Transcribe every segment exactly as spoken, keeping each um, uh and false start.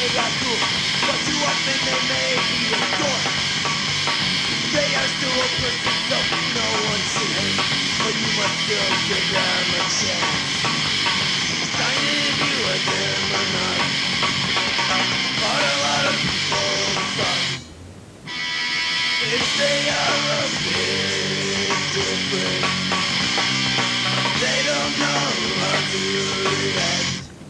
they are cool, but too often they may be ignored. They are still a person, so no one should hate, but you must still give them a chance. Decided if you like them or not. But a lot of people suck. If they are a bit different, they don't know how to react.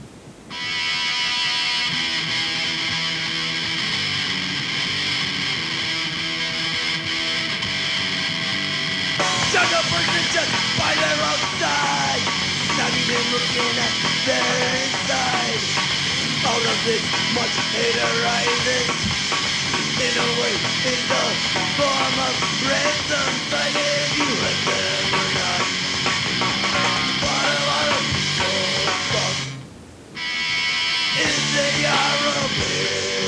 Judge a person just by their outside, not even looking at their inside. Out of this much hate arises, in a way, in the form of ransom. But if you like them or not, what a lot of people fuck. If they are a bit